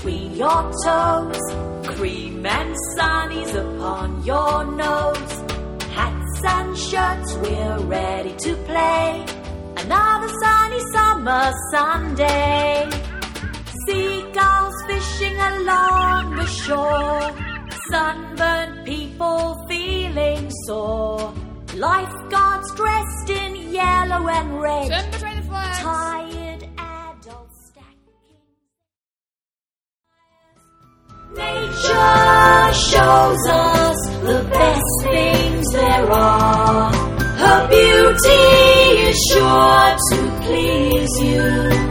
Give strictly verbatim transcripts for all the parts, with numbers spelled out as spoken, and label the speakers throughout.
Speaker 1: between your toes, cream and sunnies upon your nose. Hats and shirts, we're ready to play. Another sunny summer Sunday. Seagulls fishing along the shore. Sunburned people feeling sore. Lifeguards dressed in yellow and red.
Speaker 2: Stand between the flags.
Speaker 1: Tired adults stacking. Nature shows us the best things there are. Her beauty is sure to please you.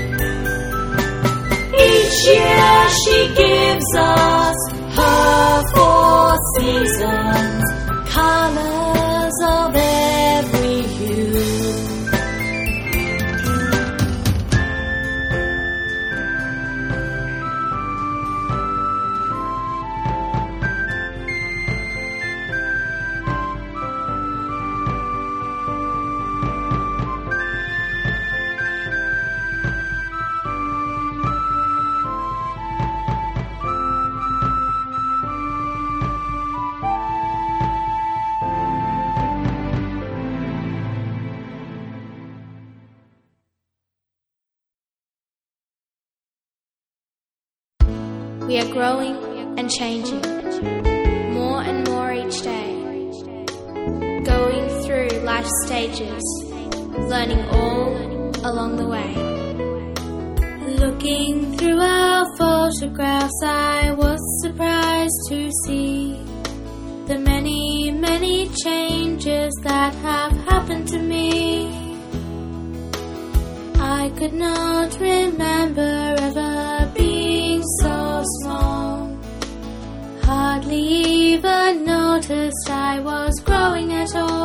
Speaker 1: Each year she gives us her four seasons, colors of every hue.
Speaker 3: We are growing and changing, more and more each day, going through life stages, learning all along the way. Looking through our photographs, I was surprised to see the many, many changes that have happened to me. I could not remember ever being so small. Hardly even noticed I was growing at all.